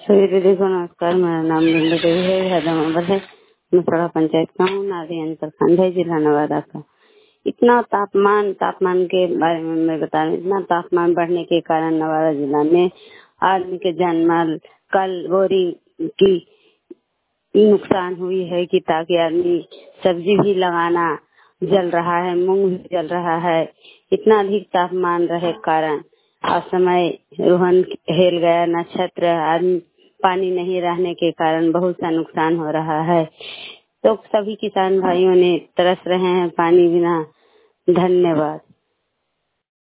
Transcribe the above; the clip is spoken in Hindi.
सभी दीदी को नमस्कार। मेरा नाम बिंदु देवी है, हैदराबाद है। मैं सड़ा पंचायत का हूँ, नादियान प्रखंड है, जिला नवादा का। इतना तापमान के बारे में मैं बता रही हूँ। इतना तापमान बढ़ने के कारण नवादा जिला में आदमी के जान माल कल बोरिंग की नुकसान हुई है कि ताकि आदमी सब्जी भी लगाना जल रहा है, मूंग भी जल रहा है। इतना अधिक तापमान रहे कारण असमय रोहन हेल गया, नक्षत्र आदमी पानी नहीं रहने के कारण बहुत सा नुकसान हो रहा है। तो सभी किसान भाइयों ने तरस रहे हैं पानी बिना। धन्यवाद।